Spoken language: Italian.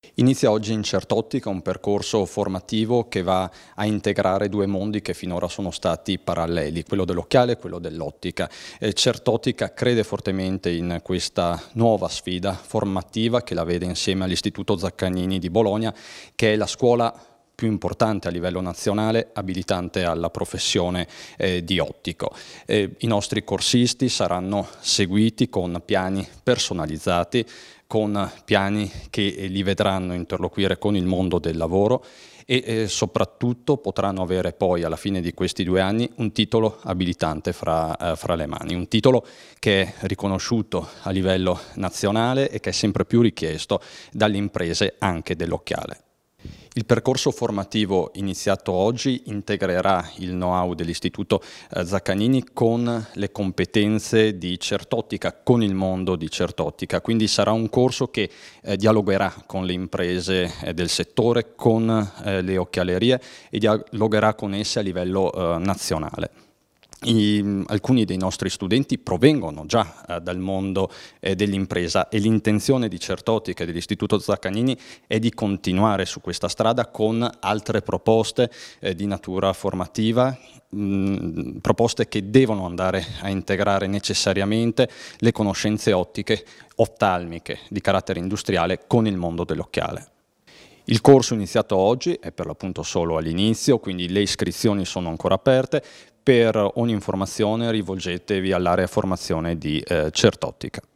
Inizia oggi in Certottica un percorso formativo che va a integrare due mondi che finora sono stati paralleli, quello dell'occhiale e quello dell'ottica. Certottica crede fortemente in questa nuova sfida formativa che la vede insieme all'Istituto Zaccagnini di Bologna, che è la scuola più importante a livello nazionale, abilitante alla professione di ottico. I nostri corsisti saranno seguiti con piani personalizzati, con piani che li vedranno interloquire con il mondo del lavoro e soprattutto potranno avere poi alla fine di questi 2 anni un titolo abilitante fra le mani, un titolo che è riconosciuto a livello nazionale e che è sempre più richiesto dalle imprese anche dell'occhiale. Il percorso formativo iniziato oggi integrerà il know-how dell'Istituto Zaccagnini con le competenze di Certottica, con il mondo di Certottica, quindi sarà un corso che dialogherà con le imprese del settore, con le occhialerie e dialogherà con esse a livello nazionale. Alcuni dei nostri studenti provengono già dal mondo dell'impresa e l'intenzione di Certottica e dell'Istituto Zaccagnini è di continuare su questa strada con altre proposte di natura formativa, proposte che devono andare a integrare necessariamente le conoscenze ottiche, oftalmiche di carattere industriale con il mondo dell'occhiale. Il corso iniziato oggi è per l'appunto solo all'inizio, quindi le iscrizioni sono ancora aperte. Per ogni informazione rivolgetevi all'area formazione di Certottica.